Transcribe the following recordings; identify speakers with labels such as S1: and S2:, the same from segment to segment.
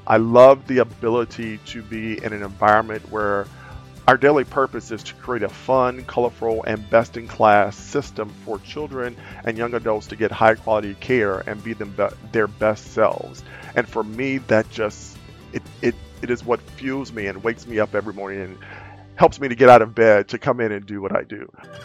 S1: I love the ability to be in an environment where our daily purpose is to create a fun, colorful, and best-in-class system for children and young adults to get high-quality care and be their best selves. And for me, that just it is what fuels me and wakes me up every morning and helps me to get out of bed to come in and do what I do.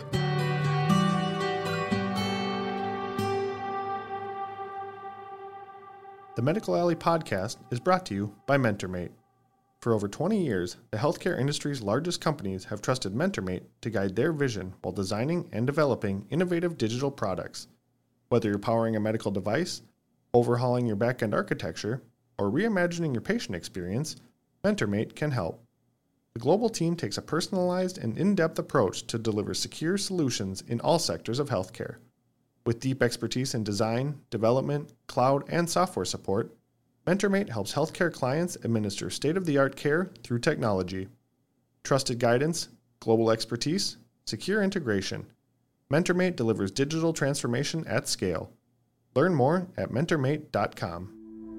S2: The Medical Alley podcast is brought to you by MentorMate. For over 20 years, the healthcare industry's largest companies have trusted MentorMate to guide their vision while designing and developing innovative digital products. Whether you're powering a medical device, overhauling your back-end architecture, or reimagining your patient experience, MentorMate can help. The global team takes a personalized and in-depth approach to deliver secure solutions in all sectors of healthcare. With deep expertise in design, development, cloud, and software support, MentorMate helps healthcare clients administer state-of-the-art care through technology. Trusted guidance, global expertise, secure integration. MentorMate delivers digital transformation at scale. Learn more at mentormate.com.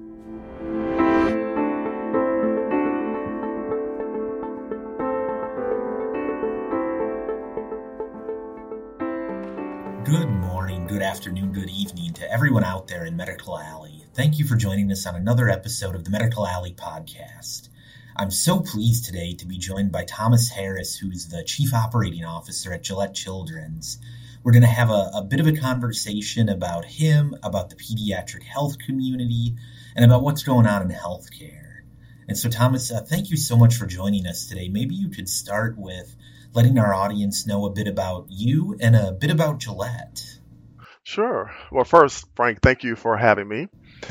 S3: Good morning, good afternoon, good evening to everyone out there in Medical Alley. Thank you for joining us on another episode of the Medical Alley podcast. I'm so pleased today to be joined by Thomas Harris, who's the Chief Operating Officer at Gillette Children's. We're going to have a bit of a conversation about him, about the pediatric health community, and about what's going on in healthcare. And so, Thomas, thank you so much for joining us today. Maybe you could start with letting our audience know a bit about you and a bit about Gillette.
S1: Sure. Well, first, Frank, thank you for having me.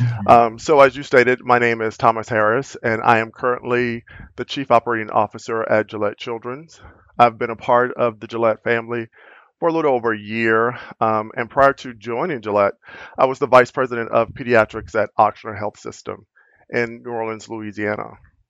S1: So as you stated, my name is Thomas Harris, and I am currently the Chief Operating Officer at Gillette Children's. I've been a part of the Gillette family for a little over a year, and prior to joining Gillette, I was the Vice President of Pediatrics at Ochsner Health System in New Orleans, Louisiana.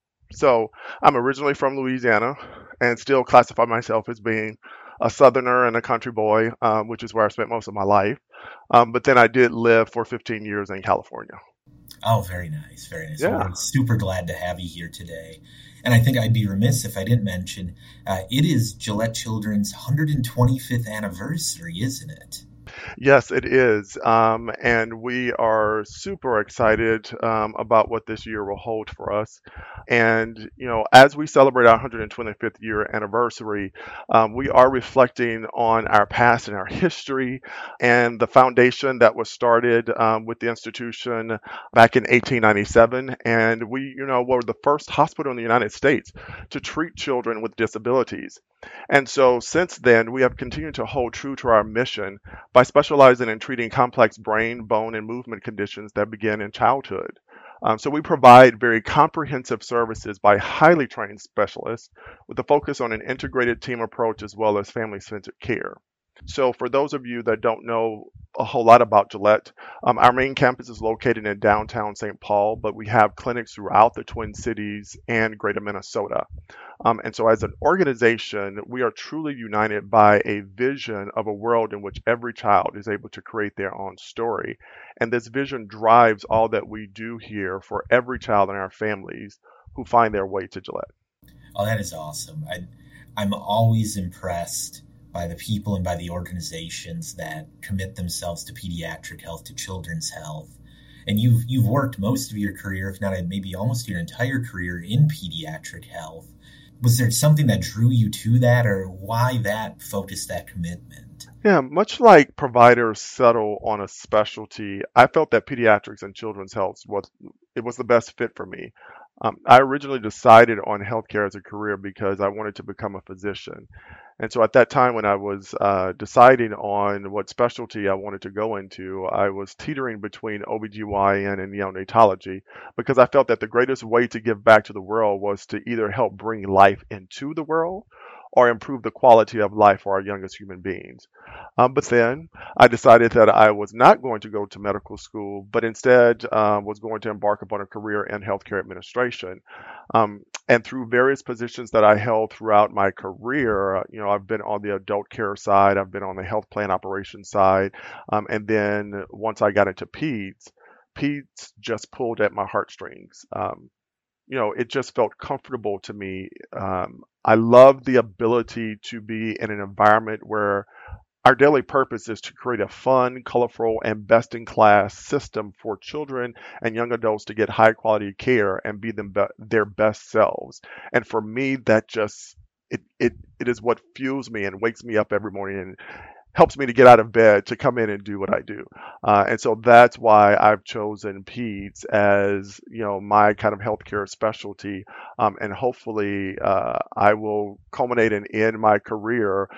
S1: So I'm originally from Louisiana and still classify myself as being a Southerner and a country boy, which is where I spent most of my life. But then I did live for 15 years in California.
S3: Oh, very nice, very nice.
S1: Yeah.
S3: Well, we're super glad to have you here today. And I think I'd be remiss if I didn't mention, it is Gillette Children's 125th anniversary, isn't it?
S1: Yes, it is. And we are super excited about what this year will hold for us. And, as we celebrate our 125th year anniversary, we are reflecting on our past and our history and the foundation that was started with the institution back in 1897. And we, were the first hospital in the United States to treat children with disabilities. And so since then, we have continued to hold true to our mission by specializing in treating complex brain, bone, and movement conditions that begin in childhood. So we provide very comprehensive services by highly trained specialists with a focus on an integrated team approach as well as family-centered care. So for those of you that don't know a whole lot about Gillette, our main campus is located in downtown St. Paul, but we have clinics throughout the Twin Cities and greater Minnesota. And so as an organization, we are truly united by a vision of a world in which every child is able to create their own story. And this vision drives all that we do here for every child in our families who find their way to Gillette.
S3: Oh, that is awesome. I'm always impressed by the people and by the organizations that commit themselves to pediatric health, to children's health. And you've worked most of your career, if not maybe almost your entire career, in pediatric health. Was there something that drew you to that, or why that focus, that commitment?
S1: Yeah, much like providers settle on a specialty, I felt that pediatrics and children's health was the best fit for me. I originally decided on healthcare as a career because I wanted to become a physician. And so at that time when I was deciding on what specialty I wanted to go into, I was teetering between OBGYN and neonatology because I felt that the greatest way to give back to the world was to either help bring life into the world or improve the quality of life for our youngest human beings. But then I decided that I was not going to go to medical school, but instead was going to embark upon a career in healthcare administration. And through various positions that I held throughout my career, I've been on the adult care side, I've been on the health plan operations side, and then once I got into peds just pulled at my heartstrings. it just felt comfortable to me. I love the ability to be in an environment where our daily purpose is to create a fun, colorful, and best-in-class system for children and young adults to get high-quality care and be their best selves. And for me, that just it is what fuels me and wakes me up every morning and helps me to get out of bed to come in and do what I do. And so that's why I've chosen peds as my kind of healthcare specialty, and hopefully I will culminate and end my career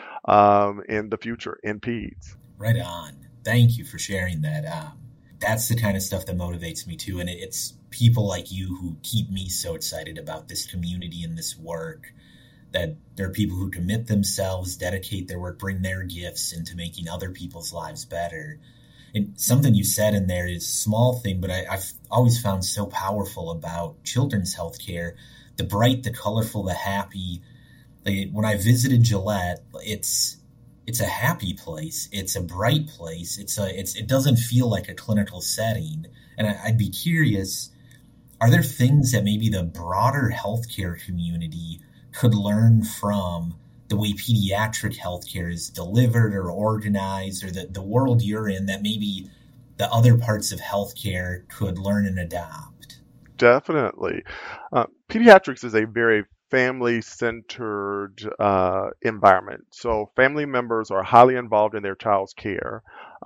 S1: in the future in peds.
S3: Right on. Thank you for sharing that. That's the kind of stuff that motivates me too, and it's people like you who keep me so excited about this community and this work. That there are people who commit themselves, dedicate their work, bring their gifts into making other people's lives better. And something you said in there is a small thing, but I've always found so powerful about children's healthcare. The bright, the colorful, the happy. When I visited Gillette, it's a happy place. It's a bright place. It doesn't feel like a clinical setting. And I'd be curious, are there things that maybe the broader healthcare community could learn from the way pediatric healthcare is delivered or organized, or the world you're in, that maybe the other parts of healthcare could learn and adopt?
S1: Definitely. Pediatrics is a very family-centered environment. So family members are highly involved in their child's care.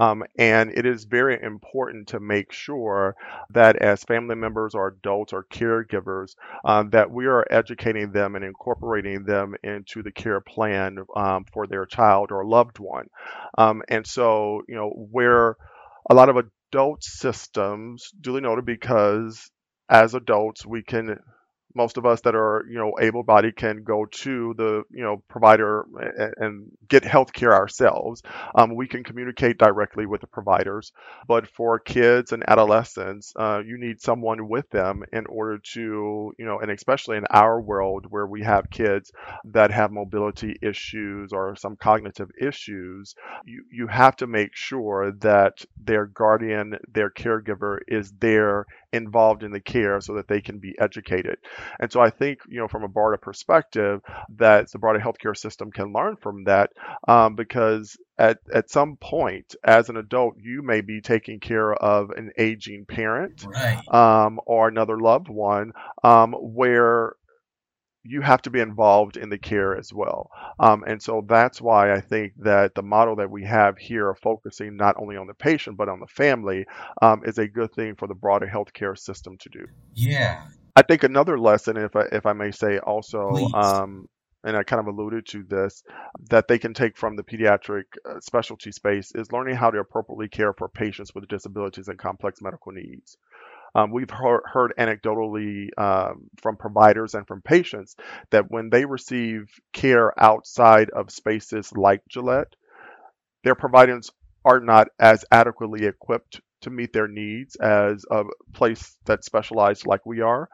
S1: And it is very important to make sure that as family members or adults or caregivers, that we are educating them and incorporating them into the care plan for their child or loved one. And so, where a lot of adult systems, duly noted, because as adults, most of us that are, able-bodied can go to the, provider and get health care ourselves. We can communicate directly with the providers. But for kids and adolescents, you need someone with them in order to, and especially in our world where we have kids that have mobility issues or some cognitive issues, you have to make sure that their guardian, their caregiver is there involved in the care so that they can be educated. And so I think, from a broader perspective, that the broader healthcare system can learn from that, because at some point, as an adult, you may be taking care of an aging parent,
S3: Right.
S1: Or another loved one, where you have to be involved in the care as well. And so that's why I think that the model that we have here, focusing not only on the patient but on the family, is a good thing for the broader healthcare system to do.
S3: Yeah,
S1: I think another lesson, if I may say also,
S3: please.
S1: and I kind of alluded to this, that they can take from the pediatric specialty space is learning how to appropriately care for patients with disabilities and complex medical needs. We've heard anecdotally from providers and from patients that when they receive care outside of spaces like Gillette, their providers are not as adequately equipped to meet their needs as a place that's specialized like we are.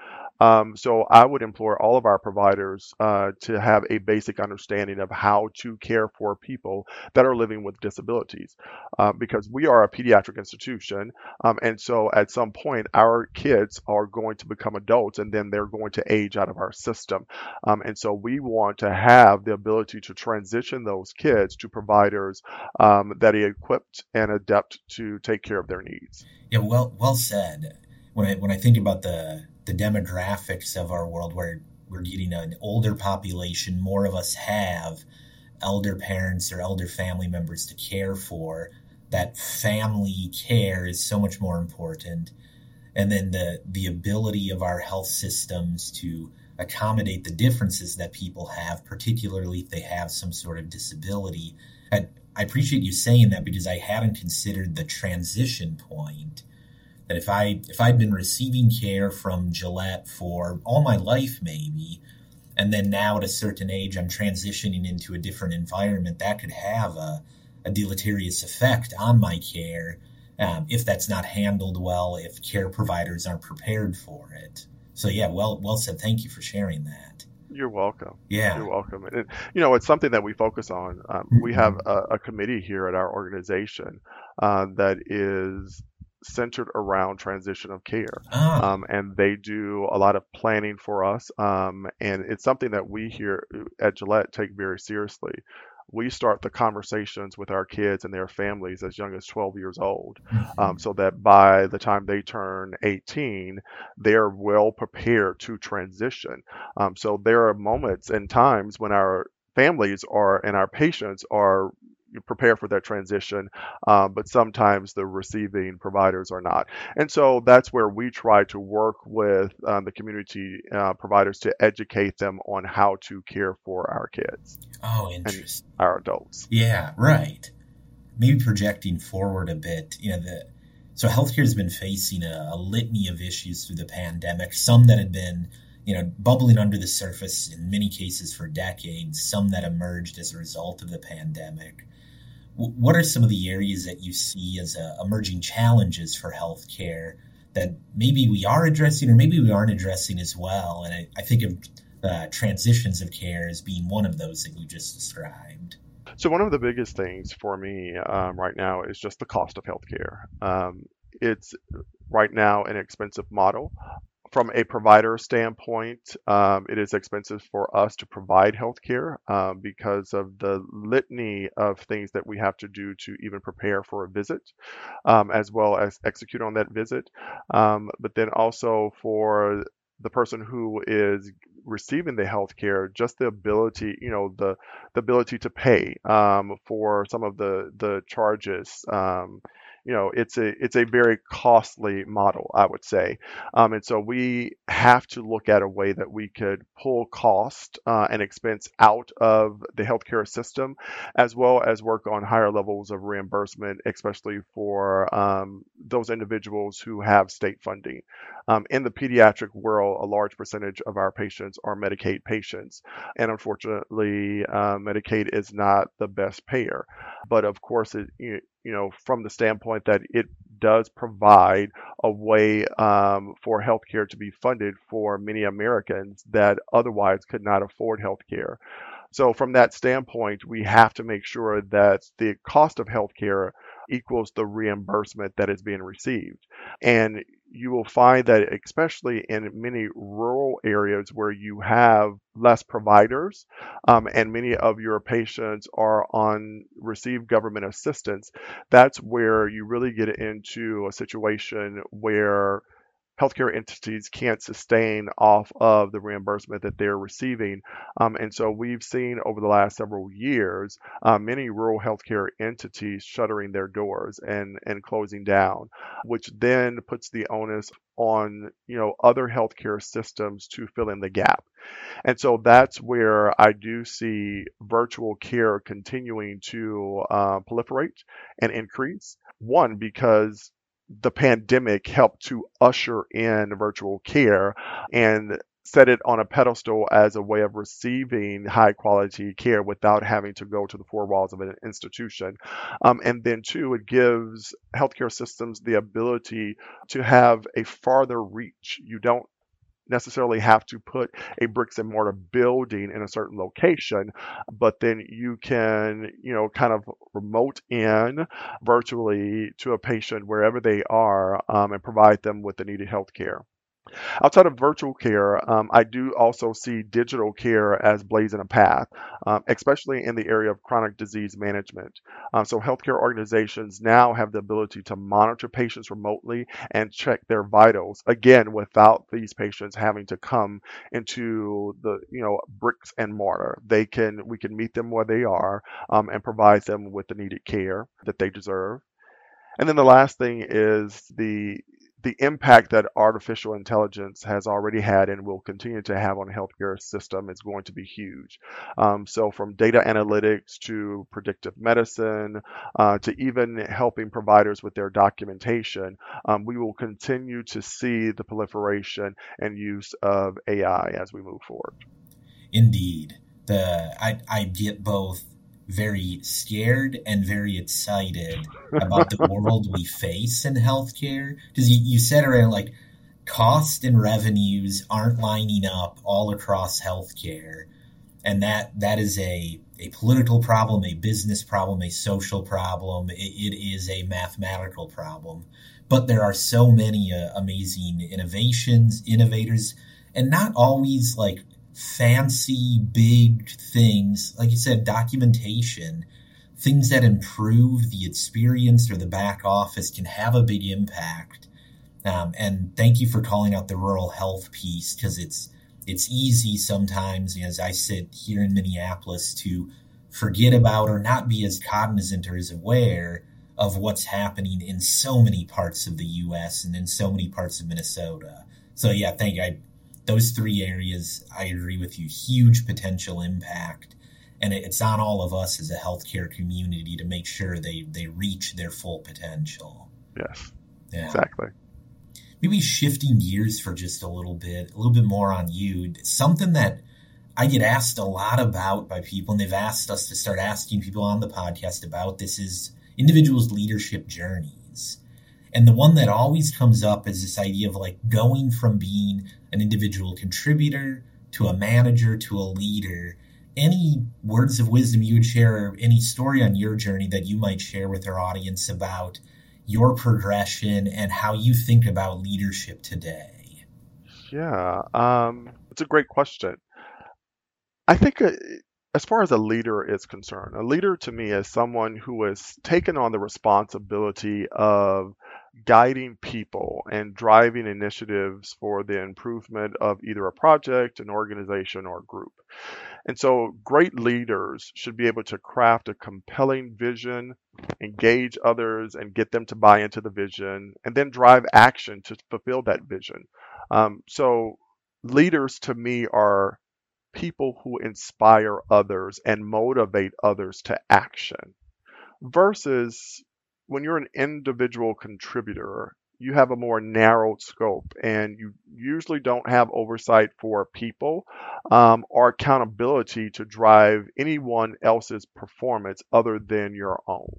S1: So I would implore all of our providers to have a basic understanding of how to care for people that are living with disabilities, because we are a pediatric institution, and so at some point our kids are going to become adults and then they're going to age out of our system. And so we want to have the ability to transition those kids to providers that are equipped and adept to take care of their needs.
S3: Yeah, well said. When I think about the demographics of our world, where we're getting an older population, more of us have elder parents or elder family members to care for. That family care is so much more important. And then the ability of our health systems to accommodate the differences that people have, particularly if they have some sort of disability. I appreciate you saying that, because I hadn't considered the transition point. That if I'd been receiving care from Gillette for all my life, maybe, and then now at a certain age I'm transitioning into a different environment, that could have a deleterious effect on my care, if that's not handled well, if care providers aren't prepared for it. So yeah, well said. Thank you for sharing that.
S1: You're welcome.
S3: Yeah.
S1: You're welcome. And it's something that we focus on. We have a committee here at our organization that is centered around transition of care.
S3: Ah,
S1: And they do a lot of planning for us. And it's something that we here at Gillette take very seriously. We start the conversations with our kids and their families as young as 12 years old,
S3: mhm.
S1: so that by the time they turn 18, they're well prepared to transition. So there are moments and times when our families are and our patients are prepared for that transition, but sometimes the receiving providers are not. And so that's where we try to work with the community providers to educate them on how to care for our kids
S3: Oh,
S1: and
S3: interesting.
S1: our adults.
S3: Yeah, right. Maybe projecting forward a bit, so healthcare has been facing a litany of issues through the pandemic, some that had been, bubbling under the surface in many cases for decades, some that emerged as a result of the pandemic. What are some of the areas that you see as emerging challenges for healthcare that maybe we are addressing or maybe we aren't addressing as well? And I think of transitions of care as being one of those that you just described.
S1: So one of the biggest things for me right now is just the cost of healthcare. It's right now an expensive model. From a provider standpoint, it is expensive for us to provide healthcare because of the litany of things that we have to do to even prepare for a visit, as well as execute on that visit. But then also for the person who is receiving the healthcare, just the ability, the ability to pay for some of the charges. It's a very costly model, I would say, and so we have to look at a way that we could pull cost and expense out of the healthcare system, as well as work on higher levels of reimbursement, especially for those individuals who have state funding. In the pediatric world, a large percentage of our patients are Medicaid patients, and unfortunately, Medicaid is not the best payer. But of course, from the standpoint that it does provide a way for healthcare to be funded for many Americans that otherwise could not afford healthcare. So, from that standpoint, we have to make sure that the cost of healthcare equals the reimbursement that is being received. And you will find that, especially in many rural areas where you have less providers and many of your patients are on receive government assistance, that's where you really get into a situation where healthcare entities can't sustain off of the reimbursement that they're receiving. And so we've seen over the last several years many rural healthcare entities shuttering their doors and closing down, which then puts the onus on other healthcare systems to fill in the gap. And so that's where I do see virtual care continuing to proliferate and increase. One, because the pandemic helped to usher in virtual care and set it on a pedestal as a way of receiving high quality care without having to go to the four walls of an institution. And then, two, it gives healthcare systems the ability to have a farther reach. You don't necessarily have to put a bricks and mortar building in a certain location, but then you can, kind of remote in virtually to a patient wherever they are and provide them with the needed health care. Outside of virtual care, I do also see digital care as blazing a path, especially in the area of chronic disease management. So, healthcare organizations now have the ability to monitor patients remotely and check their vitals, again, without these patients having to come into the, bricks and mortar. We can meet them where they are and provide them with the needed care that they deserve. And then the last thing is the impact that artificial intelligence has already had and will continue to have on the healthcare system is going to be huge. So from data analytics to predictive medicine to even helping providers with their documentation, we will continue to see the proliferation and use of AI as we move forward.
S3: Indeed. I get both very scared and very excited about the world we face in healthcare. Because you said around like cost and revenues aren't lining up all across healthcare. And that is a political problem, a business problem, a social problem. It is a mathematical problem. but there are so many amazing innovators, and not always like fancy, big things. Like you said, documentation, things that improve the experience or the back office can have a big impact. And thank you for calling out the rural health piece, because it's easy sometimes, as I sit here in Minneapolis, to forget about or not be as cognizant or as aware of what's happening in so many parts of the U.S. and in so many parts of Minnesota. So yeah, thank you. Those three areas, I agree with you, huge potential impact. And it's on all of us as a healthcare community to make sure they reach their full potential.
S1: Yes,
S3: Yeah.
S1: exactly.
S3: Maybe shifting gears for just a little bit more on you. Something that I get asked a lot about by people, and they've asked us to start asking people on the podcast about this, is individuals' leadership journeys. And the one that always comes up is this idea of like going from being an individual contributor to a manager to a leader. Any words of wisdom you would share, or any story on your journey that you might share with our audience about your progression and how you think about leadership today?
S1: Yeah, it's a great question. I think as far as a leader is concerned, a leader to me is someone who has taken on the responsibility of guiding people and driving initiatives for the improvement of either a project, an organization, or a group. And so great leaders should be able to craft a compelling vision, engage others and get them to buy into the vision, and then drive action to fulfill that vision. So leaders to me are people who inspire others and motivate others to action versus when you're an individual contributor, you have a more narrowed scope and you usually don't have oversight for people or accountability to drive anyone else's performance other than your own.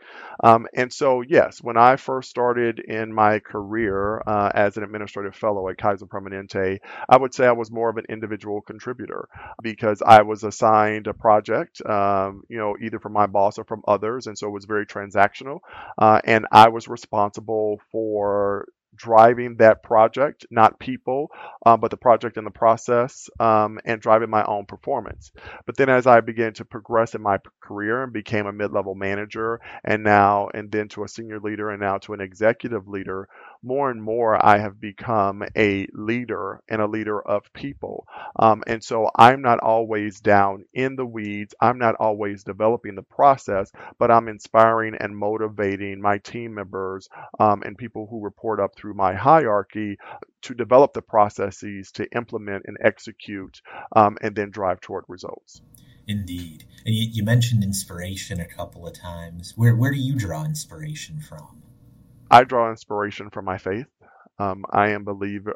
S1: And so, yes, when I first started in my career as an administrative fellow at Kaiser Permanente, I would say I was more of an individual contributor because I was assigned a project, either from my boss or from others, and so it was very transactional. And I was responsible for driving that project, not people, but the project and the process, and driving my own performance. But then as I began to progress in my career and became a mid-level manager, and then to a senior leader, and now to an executive leader, more and more I have become a leader and a leader of people. And so I'm not always down in the weeds. I'm not always developing the process, but I'm inspiring and motivating my team members and people who report up through my hierarchy to develop the processes to implement and execute and then drive toward results.
S3: Indeed. And you mentioned inspiration a couple of times. Where do you draw inspiration from?
S1: I draw inspiration from my faith. I am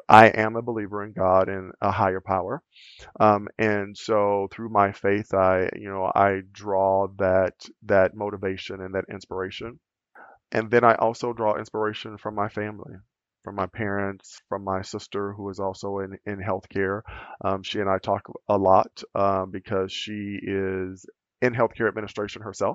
S1: a believer in God and a higher power, and so through my faith, I draw that motivation and that inspiration, and then I also draw inspiration from my family, from my parents, from my sister who is also in healthcare. She and I talk a lot because she is in healthcare administration herself.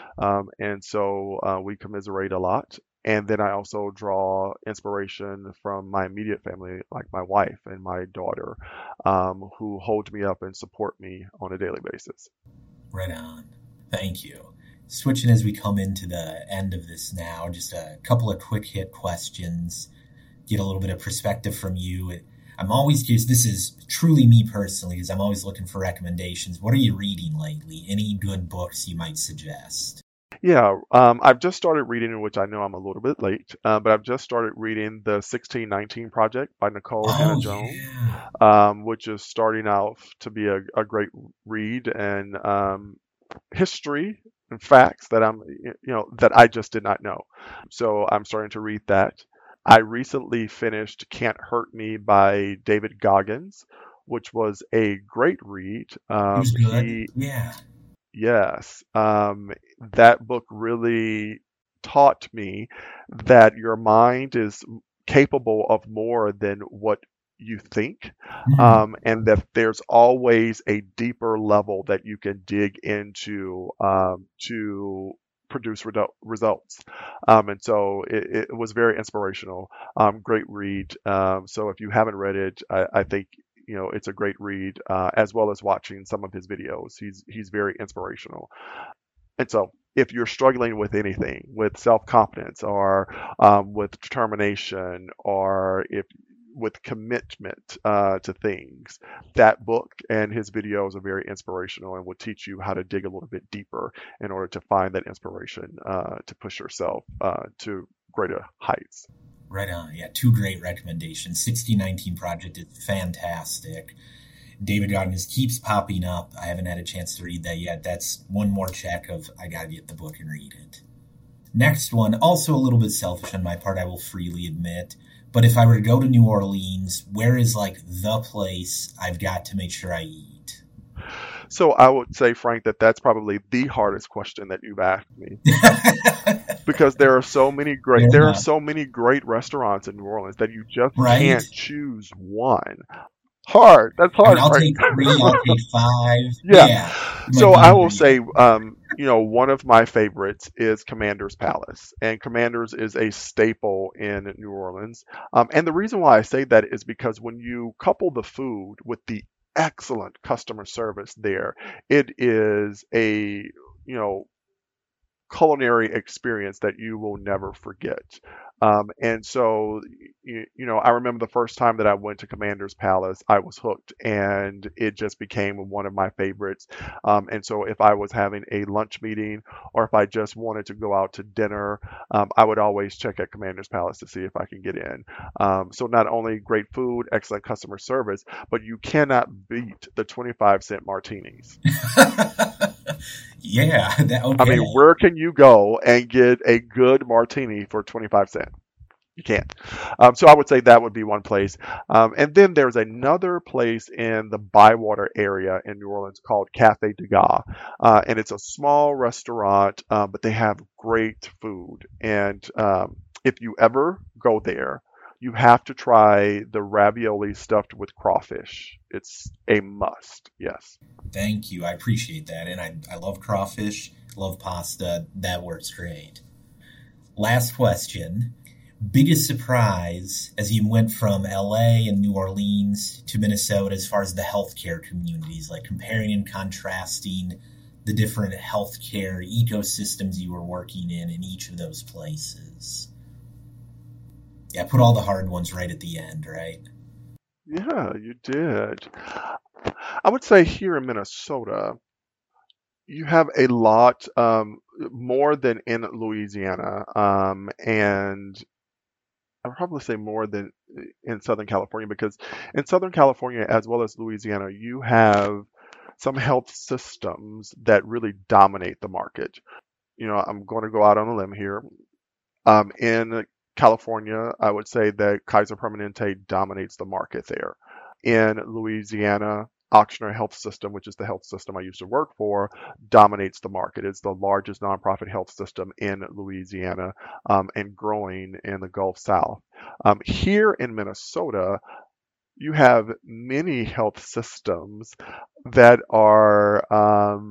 S1: And so we commiserate a lot. And then I also draw inspiration from my immediate family, like my wife and my daughter, who hold me up and support me on a daily basis.
S3: Right on. Thank you. Switching as we come into the end of this now, just a couple of quick hit questions, get a little bit of perspective from you. I'm always curious, this is truly me personally, because I'm always looking for recommendations. What are you reading lately? Any good books you might suggest?
S1: Yeah, I've just started reading, which I know I'm a little bit late, but I've just started reading the 1619 Project by Nicole Hannah-Jones, which is starting out to be a great read and history and facts that that I just did not know. So I'm starting to read that. I recently finished Can't Hurt Me by David Goggins, which was a great read.
S3: It was good. Yeah.
S1: Yes. That book really taught me that your mind is capable of more than what you think, and that there's always a deeper level that you can dig into to produce results. And so it was very inspirational. Great read. So if you haven't read it, I think it's a great read, as well as watching some of his videos. He's very inspirational. And so if you're struggling with anything, with self-confidence or with determination, or if with commitment to things, that book and his videos are very inspirational and will teach you how to dig a little bit deeper in order to find that inspiration to push yourself to greater heights.
S3: Right on. Yeah, two great recommendations. 1619 Project is fantastic. David Goggins keeps popping up. I haven't had a chance to read that yet. That's one more check of I got to get the book and read it. Next one, also a little bit selfish on my part, I will freely admit. But if I were to go to New Orleans, where is like the place I've got to make sure I eat?
S1: So I would say, Frank, that's probably the hardest question that you've asked me. Because there are so many great restaurants in New Orleans that you just can't choose one. Hard. That's hard.
S3: I'll take 3. I'll take 5.
S1: Yeah. So I will say, one of my favorites is Commander's Palace, and Commander's is a staple in New Orleans. And the reason why I say that is because when you couple the food with the excellent customer service there, it is a culinary experience that you will never forget. And so, I remember the first time that I went to Commander's Palace, I was hooked, and it just became one of my favorites. And so if I was having a lunch meeting or if I just wanted to go out to dinner, I would always check at Commander's Palace to see if I can get in. So not only great food, excellent customer service, but you cannot beat the 25-cent martinis.
S3: Yeah. Okay.
S1: I mean, where can you go and get a good martini for 25 cents? You can't. So I would say that would be one place. And then there's another place in the Bywater area in New Orleans called Cafe Degas. And it's a small restaurant, but they have great food. And if you ever go there, you have to try the ravioli stuffed with crawfish. It's a must. Yes.
S3: Thank you. I appreciate that. And I love crawfish, love pasta. That works great. Last question. Biggest surprise as you went from LA and New Orleans to Minnesota as far as the healthcare communities, like comparing and contrasting the different healthcare ecosystems you were working in each of those places. Yeah, put all the hard ones right at the end, right?
S1: Yeah, you did. I would say here in Minnesota, you have a lot more than in Louisiana, and I would probably say more than in Southern California, because in Southern California as well as Louisiana, you have some health systems that really dominate the market. I'm going to go out on a limb here. In California, I would say that Kaiser Permanente dominates the market there. In Louisiana, Ochsner Health System, which is the health system I used to work for, dominates the market. It's the largest nonprofit health system in Louisiana, and growing in the Gulf South. Here in Minnesota, you have many health systems that are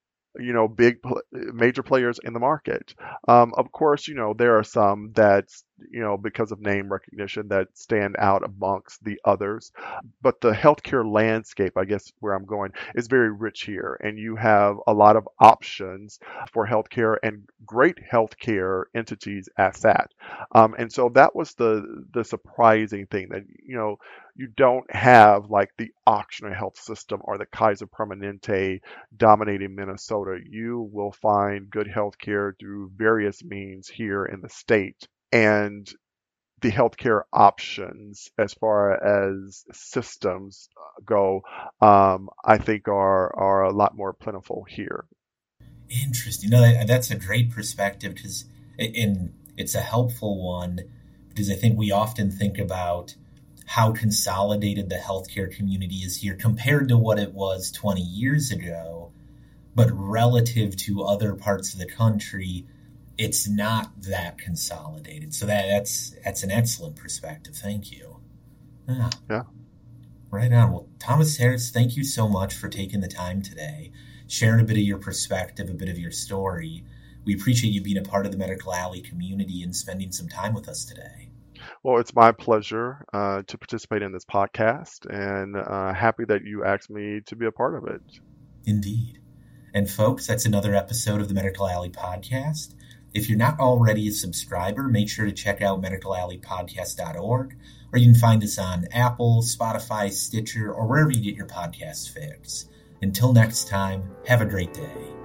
S1: major players in the market. Of course, there are some that, because of name recognition, that stand out amongst the others. But the healthcare landscape, I guess where I'm going, is very rich here. And you have a lot of options for healthcare and great healthcare entities at that. And so that was the surprising thing, that, you don't have like the Ochsner Health System or the Kaiser Permanente dominating Minnesota. You will find good healthcare through various means here in the state. And the healthcare options, as far as systems go, I think are a lot more plentiful here.
S3: Interesting. No, that's a great perspective, because it's a helpful one, because I think we often think about how consolidated the healthcare community is here compared to what it was 20 years ago. But relative to other parts of the country, it's not that consolidated. So that's an excellent perspective. Thank you.
S1: Yeah.
S3: Right on. Well, Thomas Harris, thank you so much for taking the time today, sharing a bit of your perspective, a bit of your story. We appreciate you being a part of the Medical Alley community and spending some time with us today.
S1: Well, it's my pleasure to participate in this podcast, and happy that you asked me to be a part of it.
S3: Indeed. And folks, that's another episode of the Medical Alley podcast. If you're not already a subscriber, make sure to check out medicalalleypodcast.org, or you can find us on Apple, Spotify, Stitcher, or wherever you get your podcast fix. Until next time, have a great day.